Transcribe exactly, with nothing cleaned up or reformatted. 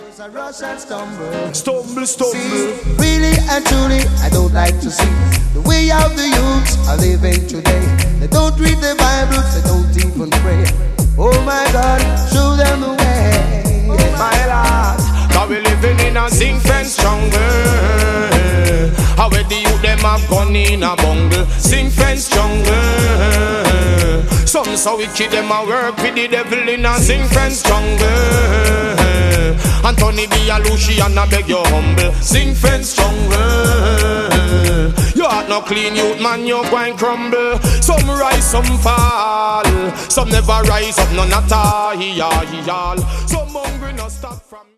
I rush and stumble, stumble, stumble. See, really and truly, I don't like to see the way of the youths are living today. They don't read the Bible, they don't even pray. Oh my God, show them the way. Oh my Lord, cause we living in a zinc fence jungle. How where the youth them have gone in a bungle. Zinc fence jungle. Some so wicked them a work with the devil in a zinc fence jungle. Anthony B. a Lucian a beg you humble. Zinc fence jungle. You heart no clean youth man, you going crumble. Some rise, some fall. Some never rise up, none at all. Some hungry no stop from